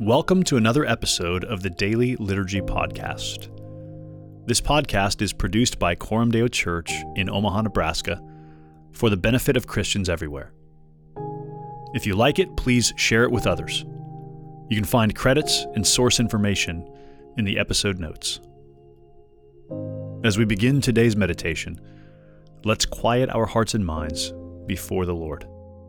Welcome to another episode of the Daily Liturgy Podcast. This podcast is produced by Coram Deo Church in Omaha, Nebraska, for the benefit of Christians everywhere. If you like it, please share it with others. You can find credits and source information in the episode notes. As we begin today's meditation, let's quiet our hearts and minds before the Lord.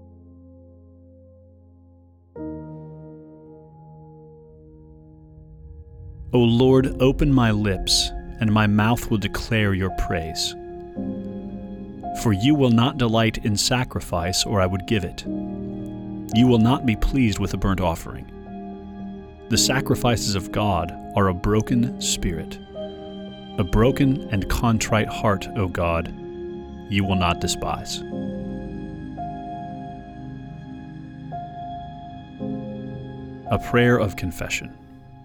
O Lord, open my lips, and my mouth will declare your praise. For you will not delight in sacrifice, or I would give it. You will not be pleased with a burnt offering. The sacrifices of God are a broken spirit. A broken and contrite heart, O God, you will not despise. A prayer of confession.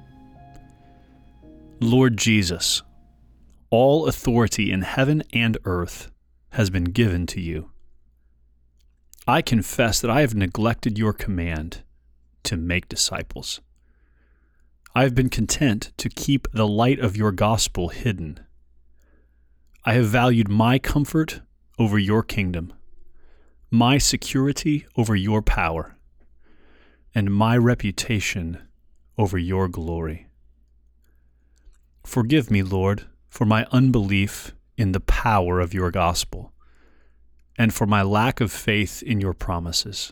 Lord Jesus, all authority in heaven and earth has been given to you. I confess that I have neglected your command to make disciples. I have been content to keep the light of your gospel hidden. I have valued my comfort over your kingdom, my security over your power, and my reputation over your glory. Forgive me, Lord, for my unbelief in the power of your gospel, and for my lack of faith in your promises.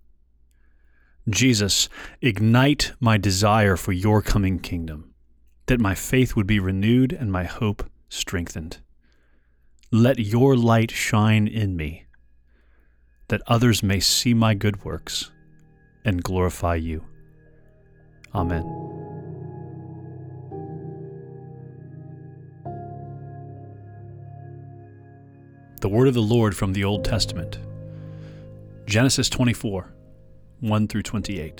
Jesus, ignite my desire for your coming kingdom, that my faith would be renewed and my hope strengthened. Let your light shine in me, that others may see my good works and glorify you. Amen. The word of the Lord from the Old Testament. Genesis 24, 1 through 28.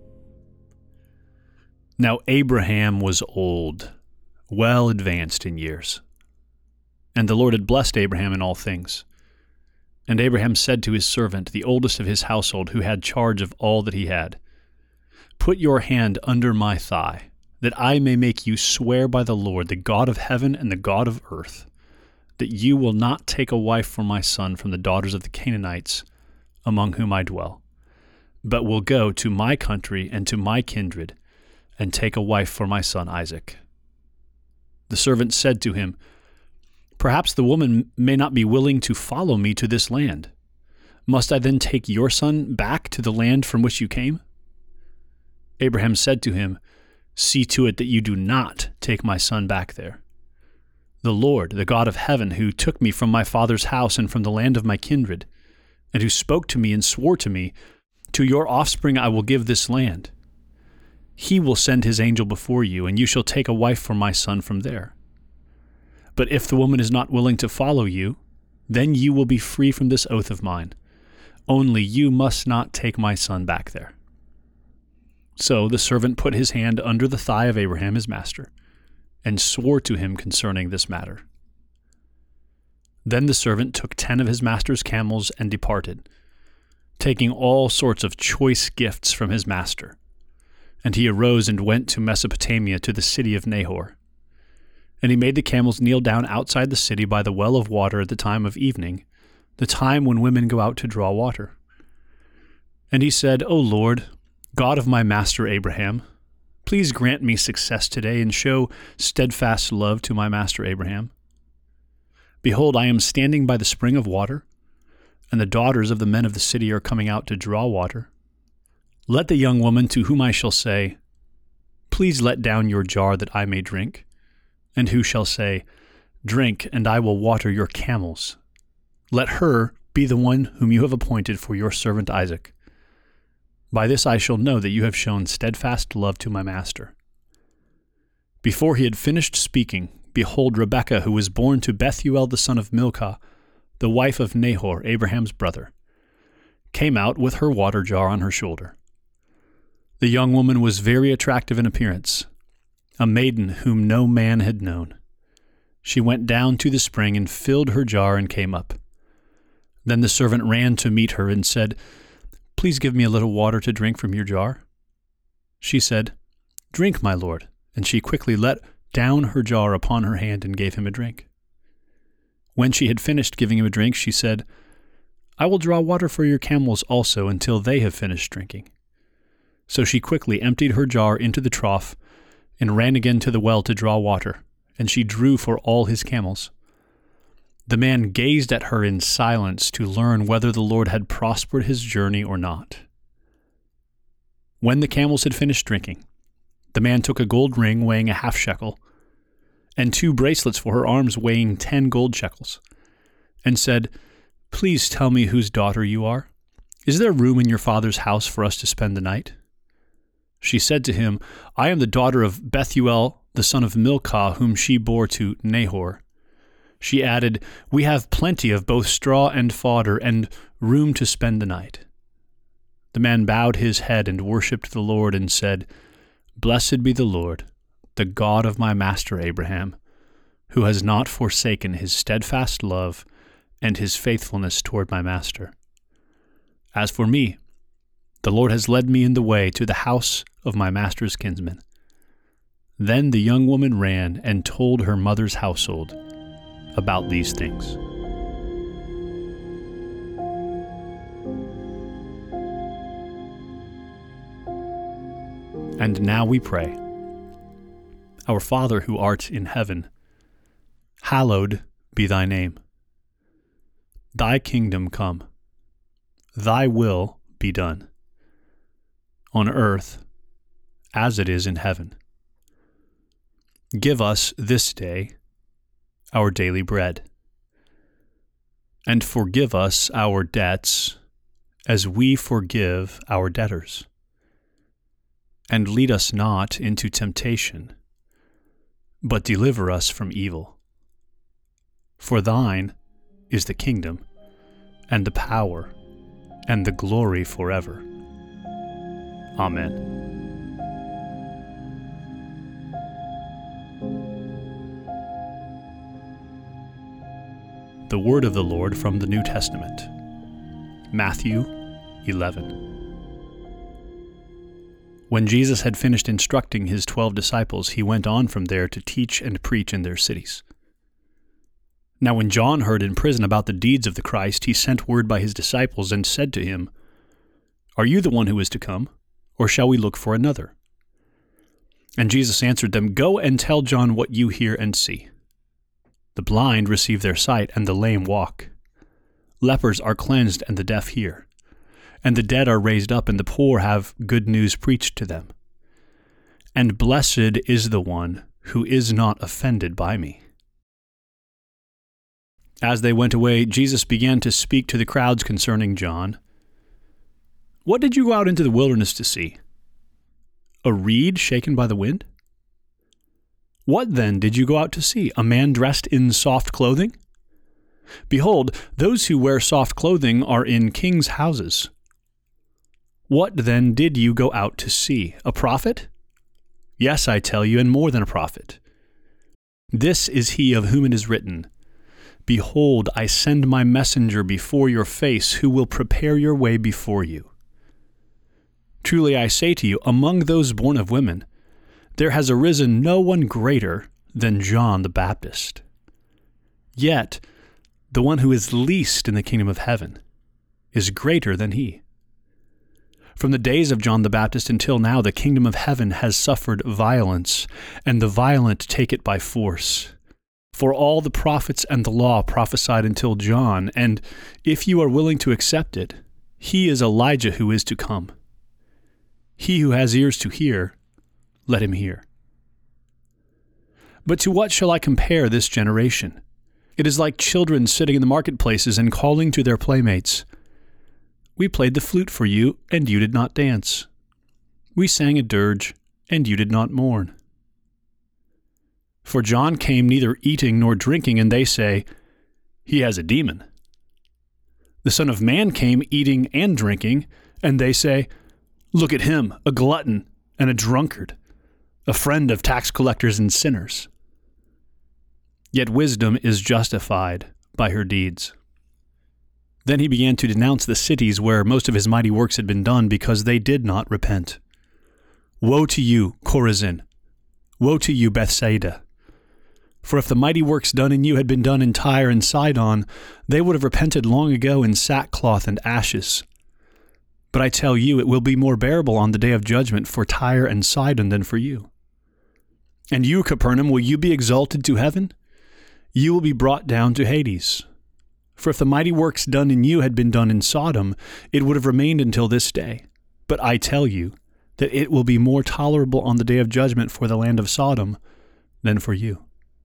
Now Abraham was old, well advanced in years. And the Lord had blessed Abraham in all things. And Abraham said to his servant, the oldest of his household, who had charge of all that he had, "Put your hand under my thigh, that I may make you swear by the Lord, the God of heaven and the God of earth, that you will not take a wife for my son from the daughters of the Canaanites, among whom I dwell, but will go to my country and to my kindred, and take a wife for my son Isaac." The servant said to him, "Perhaps the woman may not be willing to follow me to this land. Must I then take your son back to the land from which you came?" Abraham said to him, "See to it that you do not take my son back there. The Lord, the God of heaven, who took me from my father's house and from the land of my kindred, and who spoke to me and swore to me, 'To your offspring I will give this land,' he will send his angel before you, and you shall take a wife for my son from there. But if the woman is not willing to follow you, then you will be free from this oath of mine. Only you must not take my son back there." So the servant put his hand under the thigh of Abraham his master, and swore to him concerning this matter. Then the servant took 10 of his master's camels and departed, taking all sorts of choice gifts from his master. And he arose and went to Mesopotamia, to the city of Nahor. And he made the camels kneel down outside the city by the well of water at the time of evening, the time when women go out to draw water. And he said, "O Lord, God of my master Abraham, please grant me success today and show steadfast love to my master Abraham. Behold, I am standing by the spring of water, and the daughters of the men of the city are coming out to draw water. Let the young woman to whom I shall say, 'Please let down your jar that I may drink,' and who shall say, 'Drink, and I will water your camels,' let her be the one whom you have appointed for your servant Isaac. By this I shall know that you have shown steadfast love to my master." Before he had finished speaking, behold, Rebekah, who was born to Bethuel the son of Milcah, the wife of Nahor, Abraham's brother, came out with her water jar on her shoulder. The young woman was very attractive in appearance, a maiden whom no man had known. She went down to the spring and filled her jar and came up. Then the servant ran to meet her and said, "Please give me a little water to drink from your jar." She said, "Drink, my lord." And she quickly let down her jar upon her hand and gave him a drink. When she had finished giving him a drink, she said, "I will draw water for your camels also until they have finished drinking." So she quickly emptied her jar into the trough and ran again to the well to draw water, and she drew for all his camels. The man gazed at her in silence to learn whether the Lord had prospered his journey or not. When the camels had finished drinking, the man took a gold ring weighing a half shekel, and 2 bracelets for her arms weighing 10 gold shekels, and said, "Please tell me whose daughter you are. Is there room in your father's house for us to spend the night?" She said to him, "I am the daughter of Bethuel, the son of Milcah, whom she bore to Nahor." She added, "We have plenty of both straw and fodder, and room to spend the night." The man bowed his head and worshipped the Lord and said, "Blessed be the Lord, the God of my master Abraham, who has not forsaken his steadfast love and his faithfulness toward my master. As for me, the Lord has led me in the way to the house of my master's kinsman." Then the young woman ran and told her mother's household about these things. And now we pray. Our Father who art in heaven, hallowed be thy name. Thy kingdom come. Thy will be done, on earth as it is in heaven. Give us this day our daily bread, and forgive us our debts as we forgive our debtors. And lead us not into temptation, but deliver us from evil. For thine is the kingdom, and the power, and the glory forever. Amen. The word of the Lord from the New Testament. Matthew 11. When Jesus had finished instructing his 12 disciples, he went on from there to teach and preach in their cities. Now when John heard in prison about the deeds of the Christ, he sent word by his disciples and said to him, "Are you the one who is to come, or shall we look for another?" And Jesus answered them, "Go and tell John what you hear and see. The blind receive their sight, and the lame walk. Lepers are cleansed, and the deaf hear. And the dead are raised up, and the poor have good news preached to them. And blessed is the one who is not offended by me." As they went away, Jesus began to speak to the crowds concerning John. "What did you go out into the wilderness to see? A reed shaken by the wind? What then did you go out to see? A man dressed in soft clothing? Behold, those who wear soft clothing are in kings' houses. What then did you go out to see? A prophet? Yes, I tell you, and more than a prophet. This is he of whom it is written, 'Behold, I send my messenger before your face, who will prepare your way before you.' Truly I say to you, among those born of women, there has arisen no one greater than John the Baptist. Yet the one who is least in the kingdom of heaven is greater than he. From the days of John the Baptist until now, the kingdom of heaven has suffered violence, and the violent take it by force. For all the prophets and the law prophesied until John, and if you are willing to accept it, he is Elijah who is to come. He who has ears to hear, let him hear. But to what shall I compare this generation? It is like children sitting in the marketplaces and calling to their playmates, 'We played the flute for you, and you did not dance. We sang a dirge, and you did not mourn.' For John came neither eating nor drinking, and they say, 'He has a demon.' The Son of Man came eating and drinking, and they say, 'Look at him, a glutton and a drunkard, a friend of tax collectors and sinners.' Yet wisdom is justified by her deeds." Then he began to denounce the cities where most of his mighty works had been done, because they did not repent. Woe to you, Chorazin! Woe to you, Bethsaida! For if the mighty works done in you had been done in Tyre and Sidon, they would have repented long ago in sackcloth and ashes. But I tell you, it will be more bearable on the day of judgment for Tyre and Sidon than for you. And you, Capernaum, will you be exalted to heaven? You will be brought down to Hades. For if the mighty works done in you had been done in Sodom, it would have remained until this day. But I tell you that it will be more tolerable on the day of judgment for the land of Sodom than for you.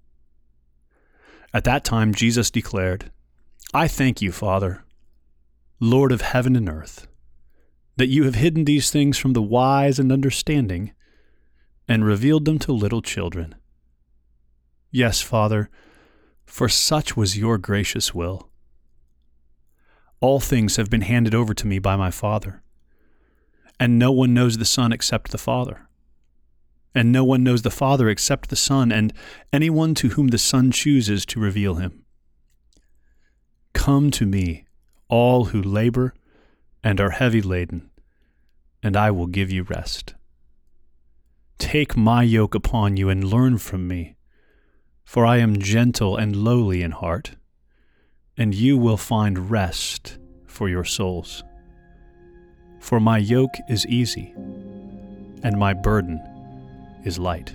At that time Jesus declared, I thank you, Father, Lord of heaven and earth, that you have hidden these things from the wise and understanding and revealed them to little children. Yes, Father, for such was your gracious will. All things have been handed over to me by my Father, and no one knows the Son except the Father. And no one knows the Father except the Son, and anyone to whom the Son chooses to reveal him. Come to me, all who labor and are heavy laden, and I will give you rest. Take my yoke upon you and learn from me, for I am gentle and lowly in heart, and you will find rest for your souls. For my yoke is easy, and my burden is light.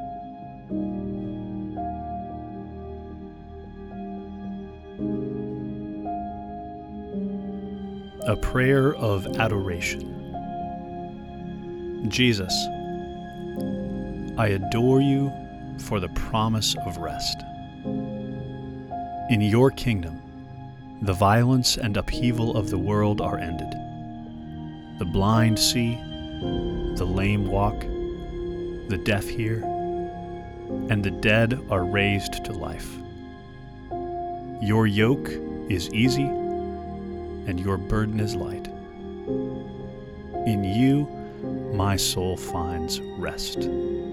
A prayer of adoration. Jesus, I adore you for the promise of rest. In your kingdom, the violence and upheaval of the world are ended. The blind see, the lame walk, the deaf hear, and the dead are raised to life. Your yoke is easy, and your burden is light. In you, my soul finds rest.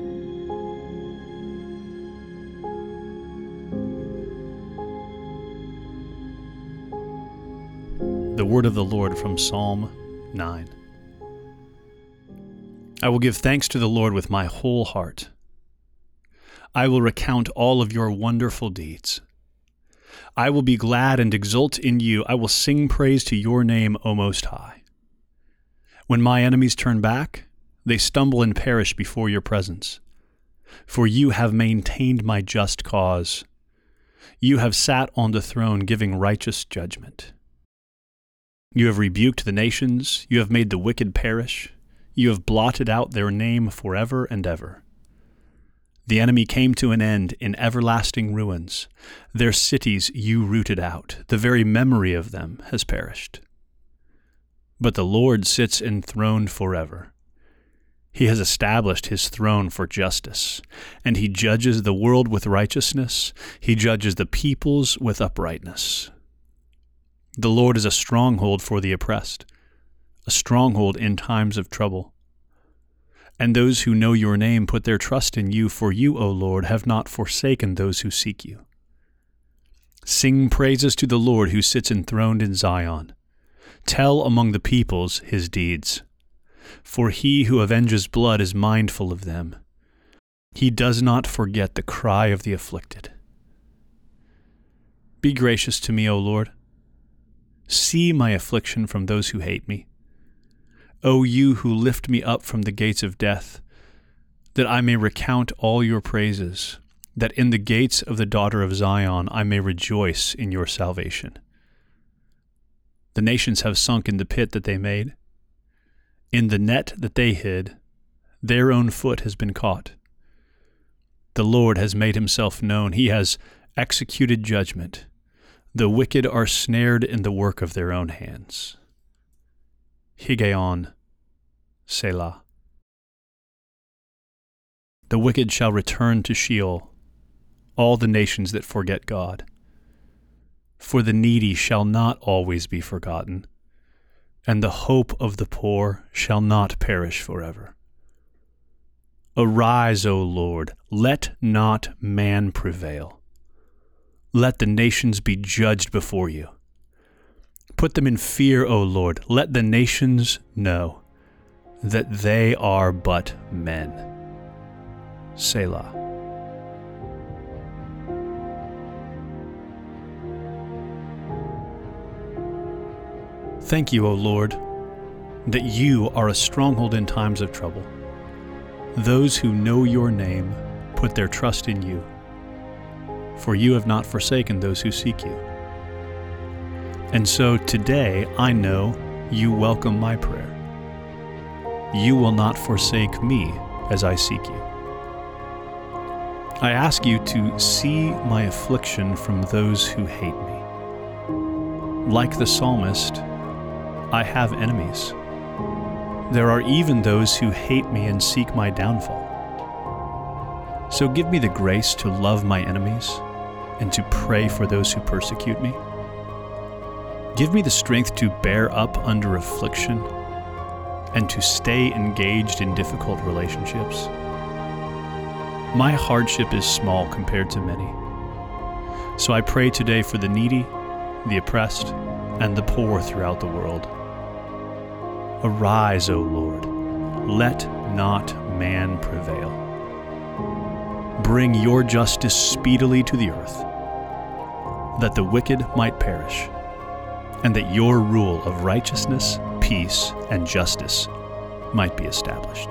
The word of the Lord from Psalm 9. I will give thanks to the Lord with my whole heart. I will recount all of your wonderful deeds. I will be glad and exult in you. I will sing praise to your name, O Most High. When my enemies turn back, they stumble and perish before your presence. For you have maintained my just cause. You have sat on the throne giving righteous judgment. You have rebuked the nations. You have made the wicked perish. You have blotted out their name forever and ever. The enemy came to an end in everlasting ruins. Their cities you rooted out. The very memory of them has perished. But the Lord sits enthroned forever. He has established his throne for justice, and he judges the world with righteousness. He judges the peoples with uprightness. The Lord is a stronghold for the oppressed, a stronghold in times of trouble. And those who know your name put their trust in you, for you, O Lord, have not forsaken those who seek you. Sing praises to the Lord who sits enthroned in Zion. Tell among the peoples his deeds. For he who avenges blood is mindful of them. He does not forget the cry of the afflicted. Be gracious to me, O Lord. See my affliction from those who hate me. O you who lift me up from the gates of death, that I may recount all your praises, that in the gates of the daughter of Zion I may rejoice in your salvation. The nations have sunk in the pit that they made. In the net that they hid, their own foot has been caught. The Lord has made himself known. He has executed judgment. The wicked are snared in the work of their own hands. Higgaion, Selah. The wicked shall return to Sheol, all the nations that forget God. For the needy shall not always be forgotten, and the hope of the poor shall not perish forever. Arise, O Lord, let not man prevail. Let the nations be judged before you. Put them in fear, O Lord. Let the nations know. that they are but men. Selah. Thank you, O Lord, that you are a stronghold in times of trouble. Those who know your name put their trust in you, for you have not forsaken those who seek you. And so today I know you welcome my prayer. You will not forsake me as I seek you. I ask you to see my affliction from those who hate me. Like the psalmist, I have enemies. There are even those who hate me and seek my downfall. So give me the grace to love my enemies and to pray for those who persecute me. Give me the strength to bear up under affliction and to stay engaged in difficult relationships. My hardship is small compared to many. So I pray today for the needy, the oppressed, and the poor throughout the world. Arise, O Lord, let not man prevail. Bring your justice speedily to the earth, that the wicked might perish, and that your rule of righteousness, peace, and justice might be established.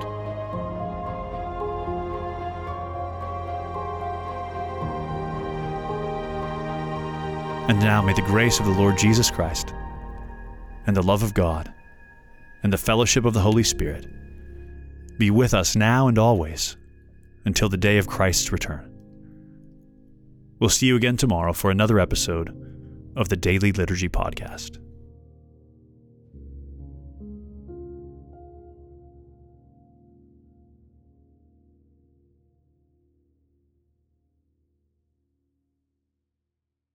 And now may the grace of the Lord Jesus Christ, and the love of God, and the fellowship of the Holy Spirit be with us now and always until the day of Christ's return. We'll see you again tomorrow for another episode of the Daily Liturgy Podcast.